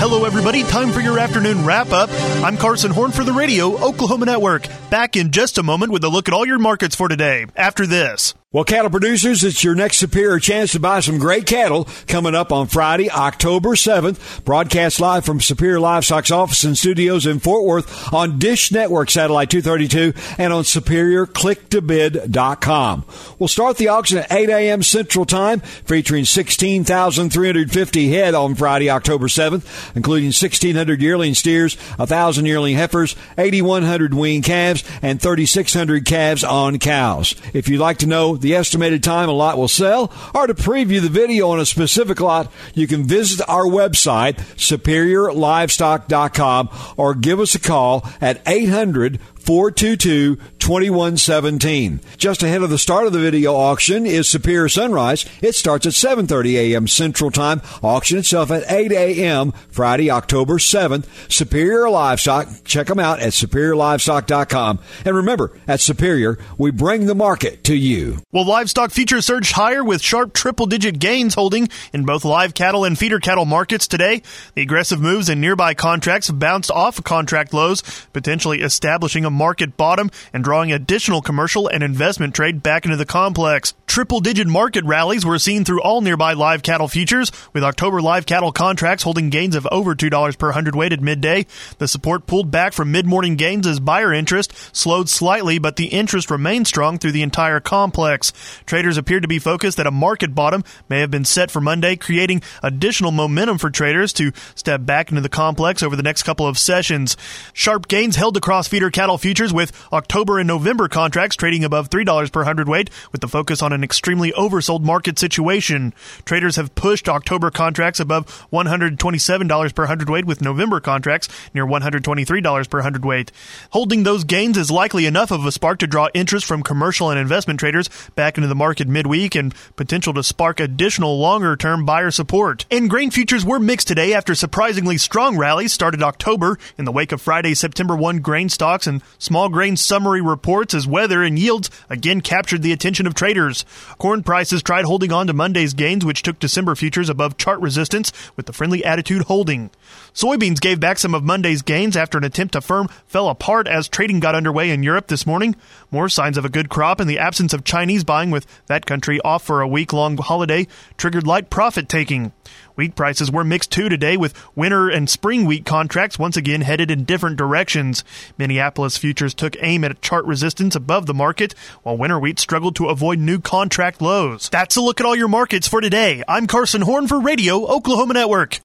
Hello, everybody. Time for your afternoon wrap-up. I'm Carson Horn for the Radio Oklahoma Network. Back in just a moment with a look at all your markets for today. After this. Well, cattle producers, it's your next Superior chance to buy some great cattle coming up on Friday, October 7th. Broadcast live from Superior Livestock's office and studios in Fort Worth on Dish Network Satellite 232 and on SuperiorClickToBid.com. We'll start the auction at 8 a.m. Central Time, featuring 16,350 head on Friday, October 7th, including 1,600 yearling steers, 1,000 yearling heifers, 8,100 wean calves, and 3,600 calves on cows. If you'd like to know the estimated time a lot will sell, or to preview the video on a specific lot, you can visit our website, SuperiorLivestock.com, or give us a call at 800-422-2117. Just ahead of the start of the video auction is Superior Sunrise. It starts at 7:30 a.m. Central Time. Auction itself at 8 a.m. Friday, October 7th. Superior Livestock. Check them out at SuperiorLivestock.com. And remember, at Superior, we bring the market to you. Well, livestock futures surged higher with sharp triple-digit gains holding in both live cattle and feeder cattle markets today. The aggressive moves in nearby contracts bounced off contract lows, potentially establishing a market bottom and drawing additional commercial and investment trade back into the complex. Triple-digit market rallies were seen through all nearby live cattle futures, with October live cattle contracts holding gains of over $2 per hundredweight at midday. The support pulled back from mid-morning gains as buyer interest slowed slightly, but the interest remained strong through the entire complex. Traders appeared to be focused that a market bottom may have been set for Monday, creating additional momentum for traders to step back into the complex over the next couple of sessions. Sharp gains held across feeder cattle futures, with October and November contracts trading above $3 per hundredweight, with the focus on an extremely oversold market situation. Traders have pushed October contracts above $127 per hundredweight, with November contracts near $123 per hundredweight. Holding those gains is likely enough of a spark to draw interest from commercial and investment traders back into the market midweek and potential to spark additional longer-term buyer support. And grain futures were mixed today after surprisingly strong rallies started October in the wake of Friday's September 1 grain stocks and small grain summary reports, as weather and yields again captured the attention of traders. Corn prices tried holding on to Monday's gains, which took December futures above chart resistance, with the friendly attitude holding. Soybeans gave back some of Monday's gains after an attempt to firm fell apart as trading got underway in Europe this morning. More signs of a good crop in the absence of Chinese buying, with that country off for a week-long holiday, triggered light profit-taking. Wheat prices were mixed too today, with winter and spring wheat contracts once again headed in different directions. Minneapolis futures took aim at chart resistance above the market, while winter wheat struggled to avoid new contract lows. That's a look at all your markets for today. I'm Carson Horn for Radio Oklahoma Network.